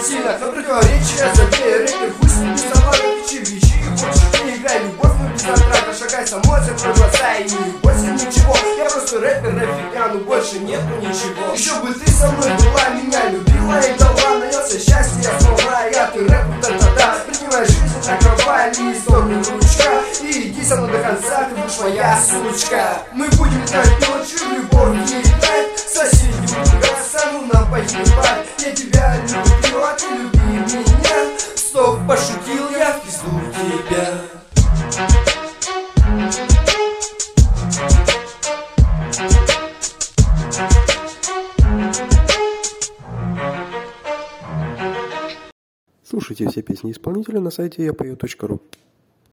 сильно на противоречия забей, рэпер пусть не сама вещи, больше не играй любовь, но без затрата, шагай с эмоций, глаза и не бойся ничего. Я просто рэпер, рэпер, ну больше нету ничего. Еще бы ты со мной была, меня любила и дала, наелся счастье, снова я, ты рэп, да-да-да. Принимай жизнь, закрывай листок и ручка, и иди со мной до конца, ты будешь моя сучка. Мы будем играть ночью, любовь не играть, соседи ругаться, ну нам погибать. Я тебя люблю, а ты люби меня. Стоп, пошутил я, в пизду тебя. Слушайте все песни исполнителя на сайте yapою.ru.